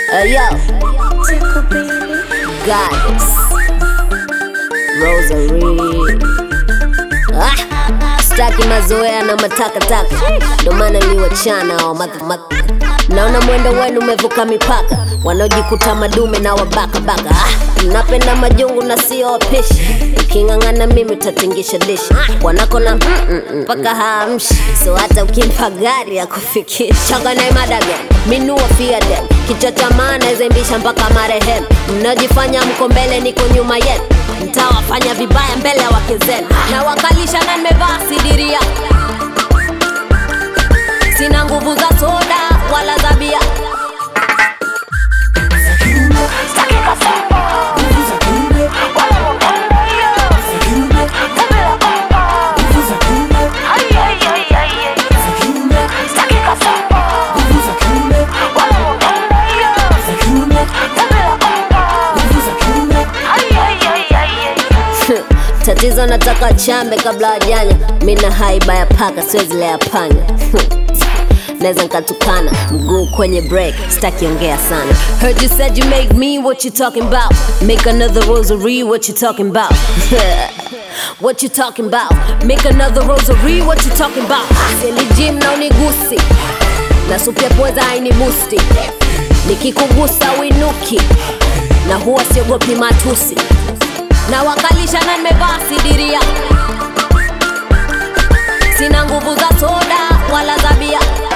Yo, Goddess Rosary. Staki mazoea na matakataka, ndo maana liwachana wa naona mwendo wenu umevuka mipaka, wanaojikuta madume na wabaka. Napenda majungu na sio wapishi, ukingangana mimi utatingisha dishi. Wanako na paka haamshi, so hata ukimpa gari ya kufikisha. Changa na imadaga, minua fiade, kichwa cha maana izembisha mpaka marehemu. Mnajifanya mko mbele niko nyuma yenu, mtawafanya vibaya mbele ya wake zenu. Na wakalisha na nimevaa sidiria, sina nguvu za soda wala za bia. Tatizo nataka chambe kabla hajanya, mina haiba ya paka siwezi lea panya. Neza nkatukana, mguu kwenye break, staki ongea sana. Heard you said you make me, what you talking about? Make another rosary, what you talking about? What you talking about? Make another rosary, what you talking about? Sili gym na unigusi, na supu ya pweza haini musti. Nikikugusa winuki, na huwa siogopi matusi. Na wakalisha na nimevaa sidiria, sina nguvu za soda wala za bia.